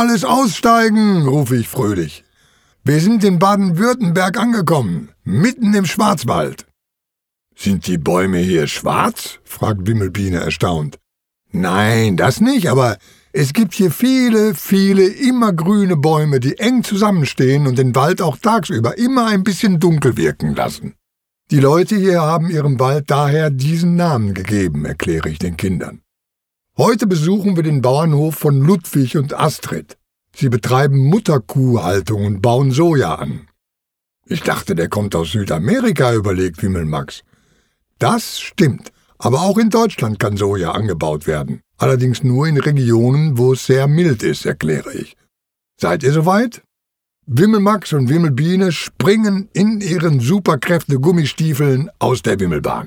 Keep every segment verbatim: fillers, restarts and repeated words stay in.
Alles aussteigen, rufe ich fröhlich. Wir sind in Baden-Württemberg angekommen, mitten im Schwarzwald. Sind die Bäume hier schwarz? Fragt Wimmelbiene erstaunt. Nein, das nicht, aber es gibt hier viele, viele immergrüne Bäume, die eng zusammenstehen und den Wald auch tagsüber immer ein bisschen dunkel wirken lassen. Die Leute hier haben ihrem Wald daher diesen Namen gegeben, erkläre ich den Kindern. Heute besuchen wir den Bauernhof von Ludwig und Astrid. Sie betreiben Mutterkuhhaltung und bauen Soja an. Ich dachte, der kommt aus Südamerika, überlegt Wimmelmax. Das stimmt, aber auch in Deutschland kann Soja angebaut werden. Allerdings nur in Regionen, wo es sehr mild ist, erkläre ich. Seid ihr soweit? Wimmelmax und Wimmelbiene springen in ihren Superkräfte-Gummistiefeln aus der Wimmelbahn.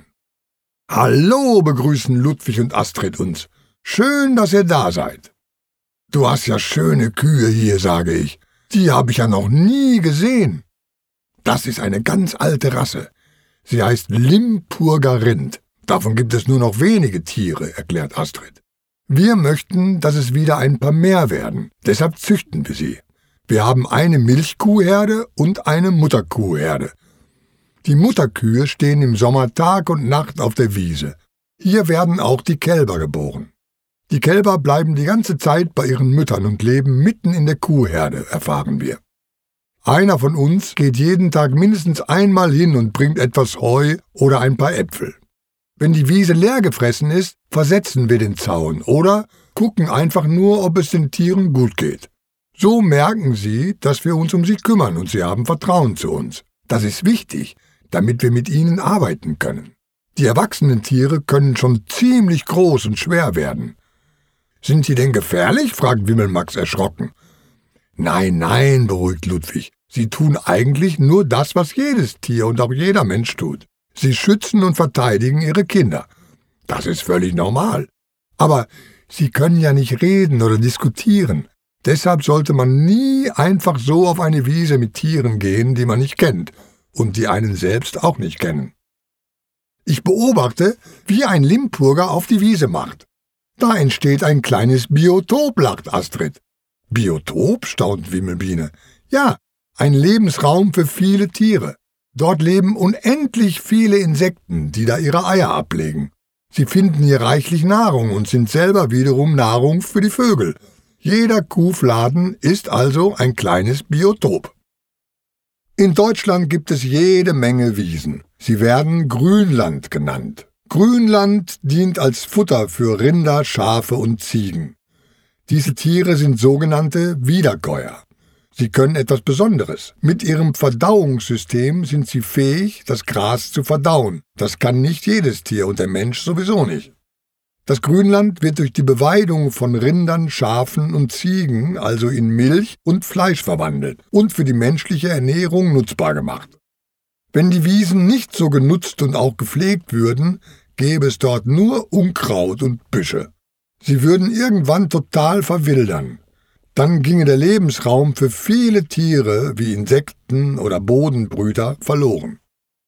Hallo, begrüßen Ludwig und Astrid uns. Schön, dass ihr da seid. Du hast ja schöne Kühe hier, sage ich. Die habe ich ja noch nie gesehen. Das ist eine ganz alte Rasse. Sie heißt Limburger Rind. Davon gibt es nur noch wenige Tiere, erklärt Astrid. Wir möchten, dass es wieder ein paar mehr werden. Deshalb züchten wir sie. Wir haben eine Milchkuhherde und eine Mutterkuhherde. Die Mutterkühe stehen im Sommer Tag und Nacht auf der Wiese. Hier werden auch die Kälber geboren. Die Kälber bleiben die ganze Zeit bei ihren Müttern und leben mitten in der Kuhherde, erfahren wir. Einer von uns geht jeden Tag mindestens einmal hin und bringt etwas Heu oder ein paar Äpfel. Wenn die Wiese leer gefressen ist, versetzen wir den Zaun oder gucken einfach nur, ob es den Tieren gut geht. So merken sie, dass wir uns um sie kümmern und sie haben Vertrauen zu uns. Das ist wichtig, damit wir mit ihnen arbeiten können. Die erwachsenen Tiere können schon ziemlich groß und schwer werden. Sind sie denn gefährlich? Fragt Wimmelmax erschrocken. Nein, nein, beruhigt Ludwig. Sie tun eigentlich nur das, was jedes Tier und auch jeder Mensch tut. Sie schützen und verteidigen ihre Kinder. Das ist völlig normal. Aber sie können ja nicht reden oder diskutieren. Deshalb sollte man nie einfach so auf eine Wiese mit Tieren gehen, die man nicht kennt und die einen selbst auch nicht kennen. Ich beobachte, wie ein Limburger auf die Wiese macht. Da entsteht ein kleines Biotop, lacht Astrid. Biotop? Staunt Wimmelbiene. Ja, ein Lebensraum für viele Tiere. Dort leben unendlich viele Insekten, die da ihre Eier ablegen. Sie finden hier reichlich Nahrung und sind selber wiederum Nahrung für die Vögel. Jeder Kuhfladen ist also ein kleines Biotop. In Deutschland gibt es jede Menge Wiesen. Sie werden Grünland genannt. Grünland dient als Futter für Rinder, Schafe und Ziegen. Diese Tiere sind sogenannte Wiederkäuer. Sie können etwas Besonderes. Mit ihrem Verdauungssystem sind sie fähig, das Gras zu verdauen. Das kann nicht jedes Tier und der Mensch sowieso nicht. Das Grünland wird durch die Beweidung von Rindern, Schafen und Ziegen also in Milch und Fleisch verwandelt und für die menschliche Ernährung nutzbar gemacht. Wenn die Wiesen nicht so genutzt und auch gepflegt würden, gäbe es dort nur Unkraut und Büsche. Sie würden irgendwann total verwildern. Dann ginge der Lebensraum für viele Tiere wie Insekten oder Bodenbrüter verloren.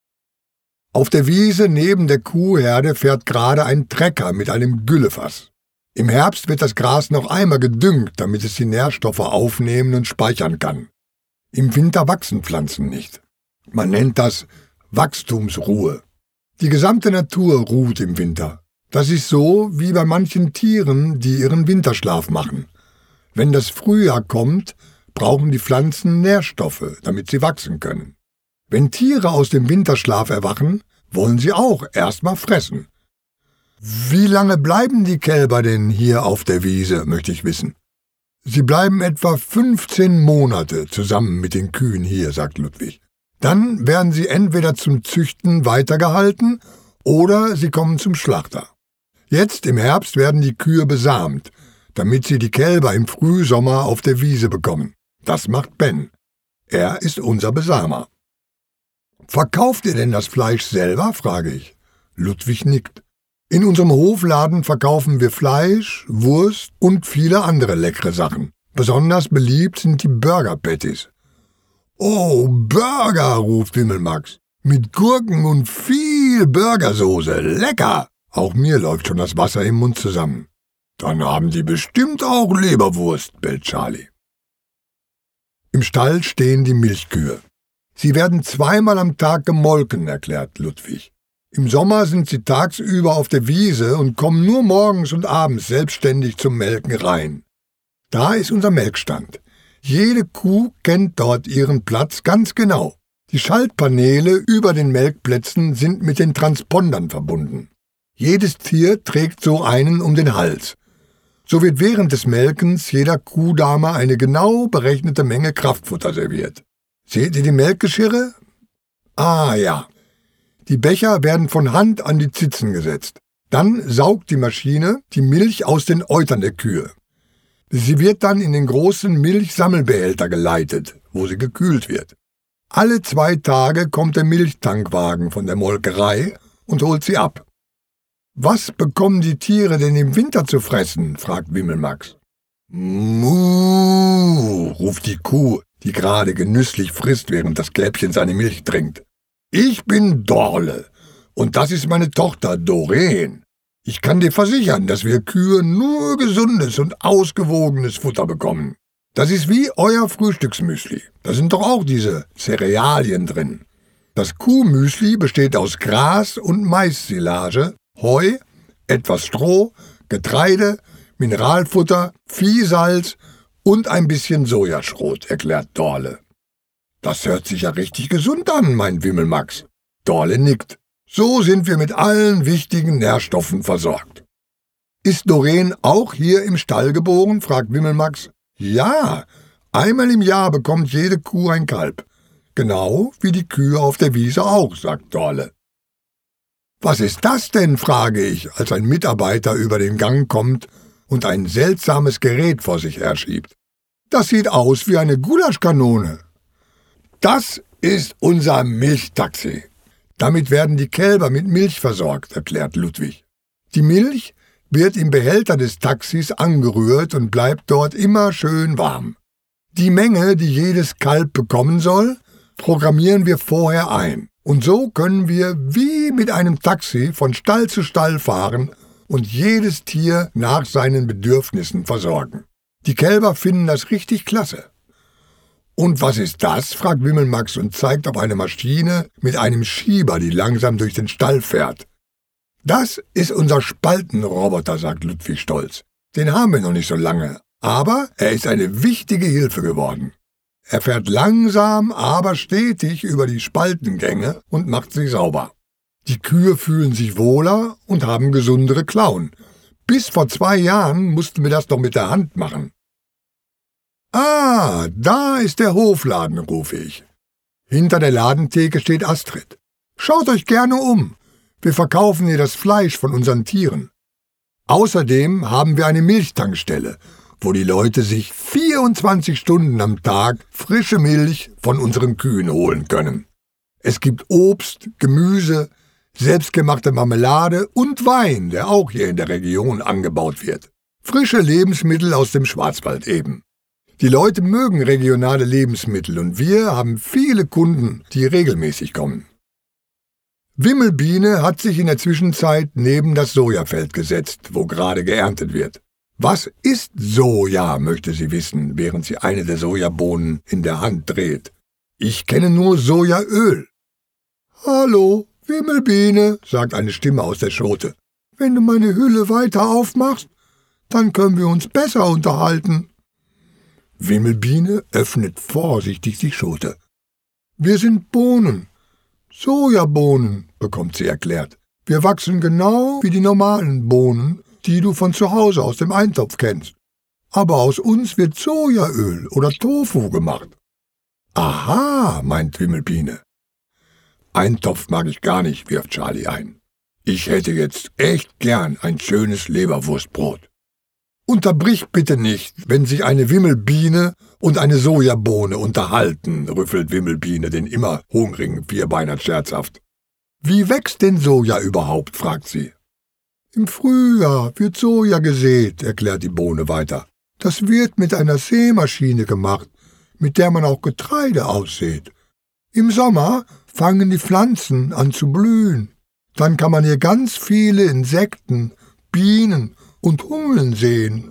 Auf der Wiese neben der Kuhherde fährt gerade ein Trecker mit einem Güllefass. Im Herbst wird das Gras noch einmal gedüngt, damit es die Nährstoffe aufnehmen und speichern kann. Im Winter wachsen Pflanzen nicht. Man nennt das Wachstumsruhe. Die gesamte Natur ruht im Winter. Das ist so wie bei manchen Tieren, die ihren Winterschlaf machen. Wenn das Frühjahr kommt, brauchen die Pflanzen Nährstoffe, damit sie wachsen können. Wenn Tiere aus dem Winterschlaf erwachen, wollen sie auch erstmal fressen. Wie lange bleiben die Kälber denn hier auf der Wiese, möchte ich wissen. Sie bleiben etwa fünfzehn Monate zusammen mit den Kühen hier, sagt Ludwig. Dann werden sie entweder zum Züchten weitergehalten oder sie kommen zum Schlachter. Jetzt im Herbst werden die Kühe besamt, damit sie die Kälber im Frühsommer auf der Wiese bekommen. Das macht Ben. Er ist unser Besamer. Verkauft ihr denn das Fleisch selber, frage ich. Ludwig nickt. In unserem Hofladen verkaufen wir Fleisch, Wurst und viele andere leckere Sachen. Besonders beliebt sind die Burger-Patties. Oh, Burger, ruft Wimmelmax. Mit Gurken und viel Burgersoße. Lecker! Auch mir läuft schon das Wasser im Mund zusammen. Dann haben die bestimmt auch Leberwurst, bellt Charlie. Im Stall stehen die Milchkühe. Sie werden zweimal am Tag gemolken, erklärt Ludwig. Im Sommer sind sie tagsüber auf der Wiese und kommen nur morgens und abends selbstständig zum Melken rein. Da ist unser Melkstand. Jede Kuh kennt dort ihren Platz ganz genau. Die Schaltpaneele über den Melkplätzen sind mit den Transpondern verbunden. Jedes Tier trägt so einen um den Hals. So wird während des Melkens jeder Kuhdame eine genau berechnete Menge Kraftfutter serviert. Seht ihr die Melkgeschirre? Ah ja. Die Becher werden von Hand an die Zitzen gesetzt. Dann saugt die Maschine die Milch aus den Eutern der Kühe. Sie wird dann in den großen Milchsammelbehälter geleitet, wo sie gekühlt wird. Alle zwei Tage kommt der Milchtankwagen von der Molkerei und holt sie ab. »Was bekommen die Tiere denn im Winter zu fressen?« fragt Wimmelmax. »Muh«, ruft die Kuh, die gerade genüsslich frisst, während das Kälbchen seine Milch trinkt. »Ich bin Dorle und das ist meine Tochter Doreen. Ich kann dir versichern, dass wir Kühe nur gesundes und ausgewogenes Futter bekommen. Das ist wie euer Frühstücksmüsli. Da sind doch auch diese Cerealien drin. Das Kuhmüsli besteht aus Gras und Maissilage, Heu, etwas Stroh, Getreide, Mineralfutter, Viehsalz und ein bisschen Sojaschrot«, erklärt Dorle. »Das hört sich ja richtig gesund an«, meint Wimmelmax. Dorle nickt. »So sind wir mit allen wichtigen Nährstoffen versorgt.« »Ist Doreen auch hier im Stall geboren?« fragt Wimmelmax. »Ja, einmal im Jahr bekommt jede Kuh ein Kalb. Genau wie die Kühe auf der Wiese auch«, sagt Dorle. »Was ist das denn?« frage ich, als ein Mitarbeiter über den Gang kommt und ein seltsames Gerät vor sich herschiebt. »Das sieht aus wie eine Gulaschkanone.« »Das ist unser Milchtaxi. Damit werden die Kälber mit Milch versorgt«, erklärt Ludwig. Die Milch wird im Behälter des Taxis angerührt und bleibt dort immer schön warm. Die Menge, die jedes Kalb bekommen soll, programmieren wir vorher ein. Und so können wir wie mit einem Taxi von Stall zu Stall fahren und jedes Tier nach seinen Bedürfnissen versorgen. Die Kälber finden das richtig klasse. »Und was ist das?« fragt Wimmelmax und zeigt auf eine Maschine mit einem Schieber, die langsam durch den Stall fährt. »Das ist unser Spaltenroboter«, sagt Ludwig stolz. »Den haben wir noch nicht so lange, aber er ist eine wichtige Hilfe geworden. Er fährt langsam, aber stetig über die Spaltengänge und macht sie sauber. Die Kühe fühlen sich wohler und haben gesundere Klauen. Bis vor zwei Jahren mussten wir das noch mit der Hand machen.« »Ah, da ist der Hofladen«, rufe ich. Hinter der Ladentheke steht Astrid. »Schaut euch gerne um. Wir verkaufen hier das Fleisch von unseren Tieren. Außerdem haben wir eine Milchtankstelle, wo die Leute sich vierundzwanzig Stunden am Tag frische Milch von unseren Kühen holen können. Es gibt Obst, Gemüse, selbstgemachte Marmelade und Wein, der auch hier in der Region angebaut wird. Frische Lebensmittel aus dem Schwarzwald eben. Die Leute mögen regionale Lebensmittel und wir haben viele Kunden, die regelmäßig kommen.« Wimmelbiene hat sich in der Zwischenzeit neben das Sojafeld gesetzt, wo gerade geerntet wird. Was ist Soja, möchte sie wissen, während sie eine der Sojabohnen in der Hand dreht. Ich kenne nur Sojaöl. »Hallo, Wimmelbiene«, sagt eine Stimme aus der Schote. »Wenn du meine Hülle weiter aufmachst, dann können wir uns besser unterhalten.« Wimmelbiene öffnet vorsichtig die Schote. »Wir sind Bohnen, Sojabohnen«, bekommt sie erklärt. »Wir wachsen genau wie die normalen Bohnen, die du von zu Hause aus dem Eintopf kennst. Aber aus uns wird Sojaöl oder Tofu gemacht.« »Aha«, meint Wimmelbiene. »Eintopf mag ich gar nicht«, wirft Charlie ein. »Ich hätte jetzt echt gern ein schönes Leberwurstbrot.« »Unterbrich bitte nicht, wenn sich eine Wimmelbiene und eine Sojabohne unterhalten«, rüffelt Wimmelbiene den immer hungrigen Vierbeiner scherzhaft. »Wie wächst denn Soja überhaupt?«, fragt sie. »Im Frühjahr wird Soja gesät«, erklärt die Bohne weiter. »Das wird mit einer Sämaschine gemacht, mit der man auch Getreide aussät. Im Sommer fangen die Pflanzen an zu blühen. Dann kann man hier ganz viele Insekten, Bienen und Hummeln sehen.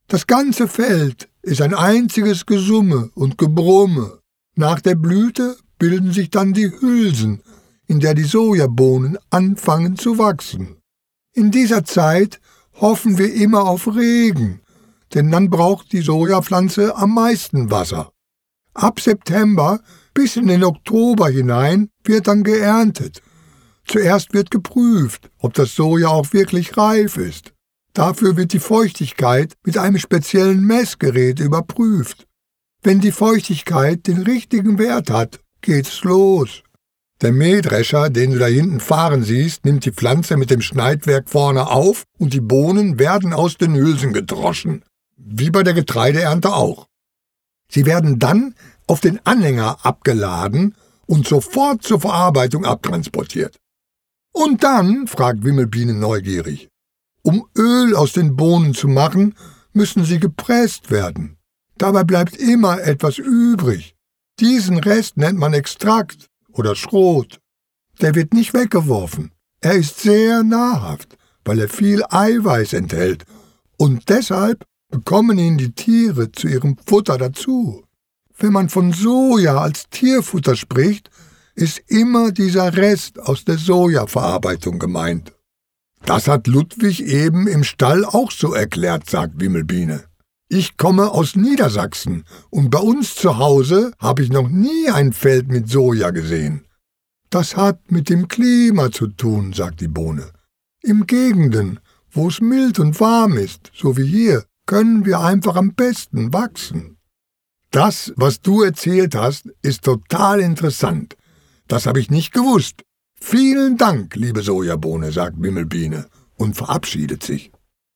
Das ganze Feld ist ein einziges Gesumme und Gebrumme. Nach der Blüte bilden sich dann die Hülsen, in der die Sojabohnen anfangen zu wachsen. In dieser Zeit hoffen wir immer auf Regen, denn dann braucht die Sojapflanze am meisten Wasser. Ab September bis in den Oktober hinein wird dann geerntet. Zuerst wird geprüft, ob das Soja auch wirklich reif ist. Dafür wird die Feuchtigkeit mit einem speziellen Messgerät überprüft. Wenn die Feuchtigkeit den richtigen Wert hat, geht's los. Der Mähdrescher, den du da hinten fahren siehst, nimmt die Pflanze mit dem Schneidwerk vorne auf und die Bohnen werden aus den Hülsen gedroschen. Wie bei der Getreideernte auch. Sie werden dann auf den Anhänger abgeladen und sofort zur Verarbeitung abtransportiert. Und dann, fragt Wimmelbiene neugierig, um Öl aus den Bohnen zu machen, müssen sie gepresst werden. Dabei bleibt immer etwas übrig. Diesen Rest nennt man Extrakt oder Schrot. Der wird nicht weggeworfen. Er ist sehr nahrhaft, weil er viel Eiweiß enthält. Und deshalb bekommen ihn die Tiere zu ihrem Futter dazu. Wenn man von Soja als Tierfutter spricht, ist immer dieser Rest aus der Sojaverarbeitung gemeint. Das hat Ludwig eben im Stall auch so erklärt, sagt Wimmelbiene. Ich komme aus Niedersachsen und bei uns zu Hause habe ich noch nie ein Feld mit Soja gesehen. Das hat mit dem Klima zu tun, sagt die Bohne. In Gegenden, wo es mild und warm ist, so wie hier, können wir einfach am besten wachsen. Das, was du erzählt hast, ist total interessant. Das habe ich nicht gewusst. Vielen Dank, liebe Sojabohne, sagt Wimmelbiene und verabschiedet sich.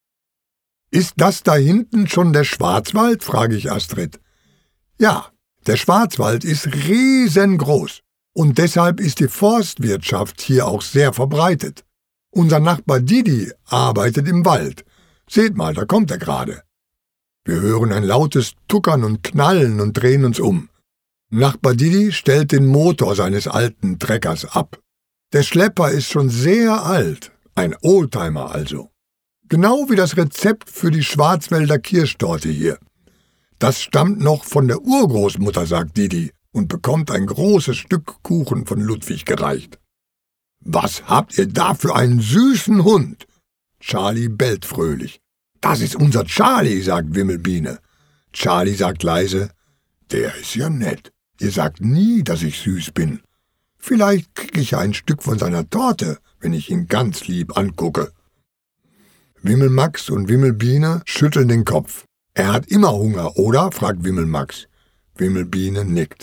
Ist das da hinten schon der Schwarzwald, frage ich Astrid. Ja, der Schwarzwald ist riesengroß und deshalb ist die Forstwirtschaft hier auch sehr verbreitet. Unser Nachbar Didi arbeitet im Wald. Seht mal, da kommt er gerade. Wir hören ein lautes Tuckern und Knallen und drehen uns um. Nachbar Didi stellt den Motor seines alten Treckers ab. Der Schlepper ist schon sehr alt, ein Oldtimer also. Genau wie das Rezept für die Schwarzwälder Kirschtorte hier. Das stammt noch von der Urgroßmutter, sagt Didi, und bekommt ein großes Stück Kuchen von Ludwig gereicht. Was habt ihr da für einen süßen Hund? Charlie bellt fröhlich. Das ist unser Charlie, sagt Wimmelbiene. Charlie sagt leise, der ist ja nett. Ihr sagt nie, dass ich süß bin. Vielleicht kriege ich ja ein Stück von seiner Torte, wenn ich ihn ganz lieb angucke. Wimmelmax und Wimmelbiene schütteln den Kopf. Er hat immer Hunger, oder? Fragt Wimmelmax. Wimmelbiene nickt.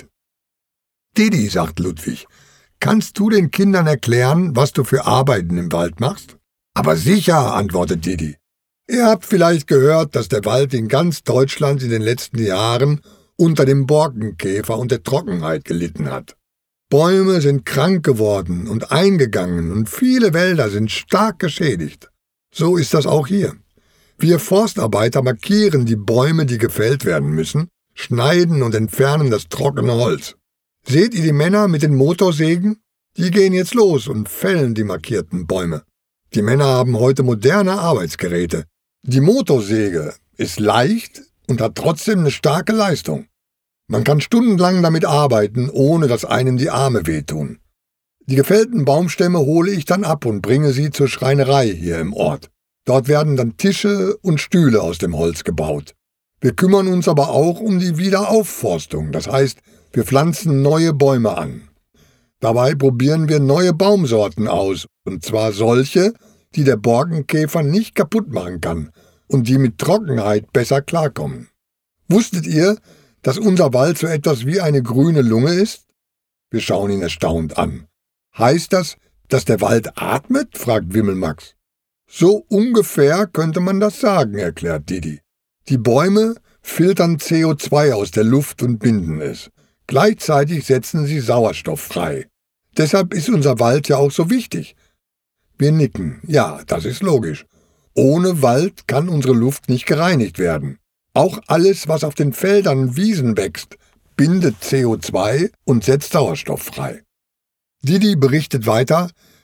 Didi, sagt Ludwig, kannst du den Kindern erklären, was du für Arbeiten im Wald machst? Aber sicher, antwortet Didi. Ihr habt vielleicht gehört, dass der Wald in ganz Deutschland in den letzten Jahren unter dem Borkenkäfer und der Trockenheit gelitten hat. Bäume sind krank geworden und eingegangen und viele Wälder sind stark geschädigt. So ist das auch hier. Wir Forstarbeiter markieren die Bäume, die gefällt werden müssen, schneiden und entfernen das trockene Holz. Seht ihr die Männer mit den Motorsägen? Die gehen jetzt los und fällen die markierten Bäume. Die Männer haben heute moderne Arbeitsgeräte. Die Motorsäge ist leicht und hat trotzdem eine starke Leistung. Man kann stundenlang damit arbeiten, ohne dass einem die Arme wehtun. Die gefällten Baumstämme hole ich dann ab und bringe sie zur Schreinerei hier im Ort. Dort werden dann Tische und Stühle aus dem Holz gebaut. Wir kümmern uns aber auch um die Wiederaufforstung, das heißt, wir pflanzen neue Bäume an. Dabei probieren wir neue Baumsorten aus, und zwar solche, die der Borkenkäfer nicht kaputt machen kann und die mit Trockenheit besser klarkommen. Wusstet ihr, dass unser Wald so etwas wie eine grüne Lunge ist? Wir schauen ihn erstaunt an. Heißt das, dass der Wald atmet? Fragt Wimmelmax. So ungefähr könnte man das sagen, erklärt Didi. Die Bäume filtern C O zwei aus der Luft und binden es. Gleichzeitig setzen sie Sauerstoff frei. Deshalb ist unser Wald ja auch so wichtig. Wir nicken. Ja, das ist logisch. Ohne Wald kann unsere Luft nicht gereinigt werden. Auch alles, was auf den Feldern und Wiesen wächst, bindet C O zwei und setzt Sauerstoff frei. Didi berichtet weiter,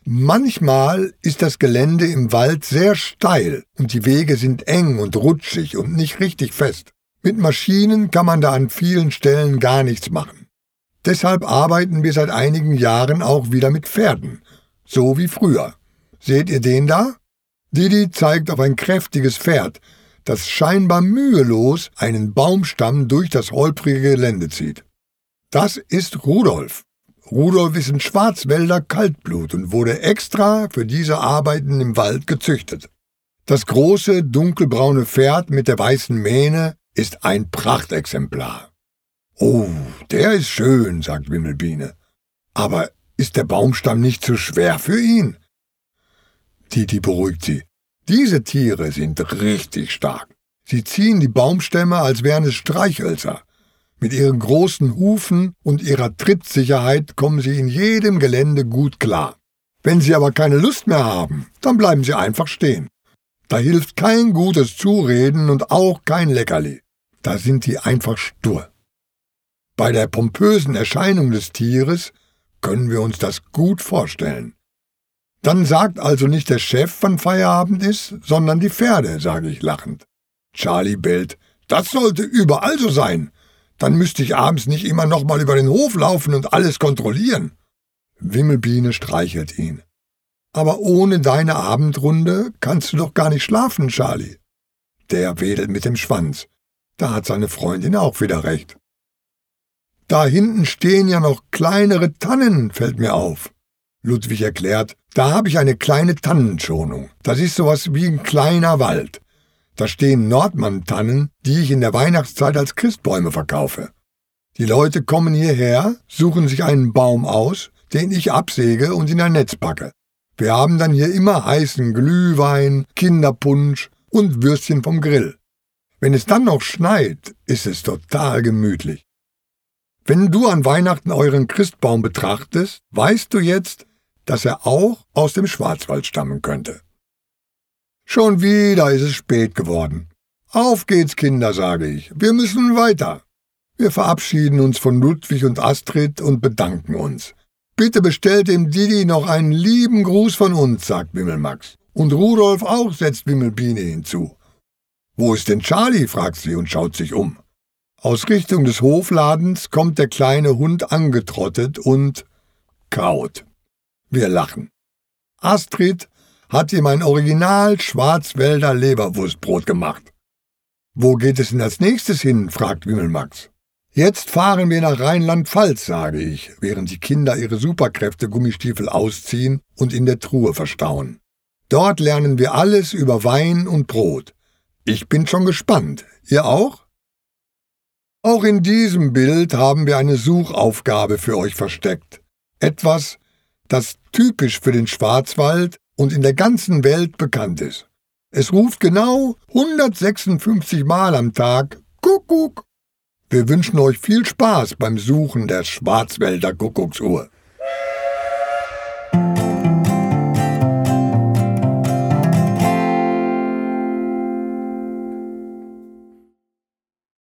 Manchmal ist das Gelände im Wald sehr steil und die Wege sind eng und rutschig und nicht richtig fest. Mit Maschinen kann man da an vielen Stellen gar nichts machen. Deshalb arbeiten wir seit einigen Jahren auch wieder mit Pferden, so wie früher. Seht ihr den da? Didi zeigt auf ein kräftiges Pferd, das scheinbar mühelos einen Baumstamm durch das holprige Gelände zieht. Das ist Rudolf. Rudolf ist ein Schwarzwälder Kaltblut und wurde extra für diese Arbeiten im Wald gezüchtet. Das große, dunkelbraune Pferd mit der weißen Mähne ist ein Prachtexemplar. »Oh, der ist schön«, sagt Wimmelbiene. »Aber ist der Baumstamm nicht zu schwer für ihn?« Didi beruhigt sie. »Diese Tiere sind richtig stark. Sie ziehen die Baumstämme, als wären es Streichhölzer. Mit ihren großen Hufen und ihrer Trittsicherheit kommen sie in jedem Gelände gut klar. Wenn sie aber keine Lust mehr haben, dann bleiben sie einfach stehen. Da hilft kein gutes Zureden und auch kein Leckerli. Da sind die einfach stur. Bei der pompösen Erscheinung des Tieres können wir uns das gut vorstellen. Dann sagt also nicht der Chef, wann Feierabend ist, sondern die Pferde, sage ich lachend. Charlie bellt, das sollte überall so sein. Dann müsste ich abends nicht immer noch mal über den Hof laufen und alles kontrollieren. Wimmelbiene streichelt ihn. Aber ohne deine Abendrunde kannst du doch gar nicht schlafen, Charlie. Der wedelt mit dem Schwanz. Da hat seine Freundin auch wieder recht. Da hinten stehen ja noch kleinere Tannen, fällt mir auf. Ludwig erklärt, da habe ich eine kleine Tannenschonung. Das ist sowas wie ein kleiner Wald. Da stehen Nordmann-Tannen, die ich in der Weihnachtszeit als Christbäume verkaufe. Die Leute kommen hierher, suchen sich einen Baum aus, den ich absäge und in ein Netz packe. Wir haben dann hier immer heißen Glühwein, Kinderpunsch und Würstchen vom Grill. Wenn es dann noch schneit, ist es total gemütlich. Wenn du an Weihnachten euren Christbaum betrachtest, weißt du jetzt, dass er auch aus dem Schwarzwald stammen könnte. Schon wieder ist es spät geworden. Auf geht's, Kinder, sage ich. Wir müssen weiter. Wir verabschieden uns von Ludwig und Astrid und bedanken uns. Bitte bestellt dem Didi noch einen lieben Gruß von uns, sagt Wimmelmax. Und Rudolf auch, setzt Wimmelbiene hinzu. Wo ist denn Charlie, fragt sie und schaut sich um. Aus Richtung des Hofladens kommt der kleine Hund angetrottet und kaut. Wir lachen. Astrid hat ihm ein Original Schwarzwälder Leberwurstbrot gemacht. Wo geht es denn als nächstes hin, fragt Wimmelmax. Jetzt fahren wir nach Rheinland-Pfalz, sage ich, während die Kinder ihre Superkräfte-Gummistiefel ausziehen und in der Truhe verstauen. Dort lernen wir alles über Wein und Brot. Ich bin schon gespannt. Ihr auch? Auch in diesem Bild haben wir eine Suchaufgabe für euch versteckt. Etwas, das typisch für den Schwarzwald und in der ganzen Welt bekannt ist. Es ruft genau hundertsechsundfünfzig Mal am Tag Kuckuck. Wir wünschen euch viel Spaß beim Suchen der Schwarzwälder Kuckucksuhr.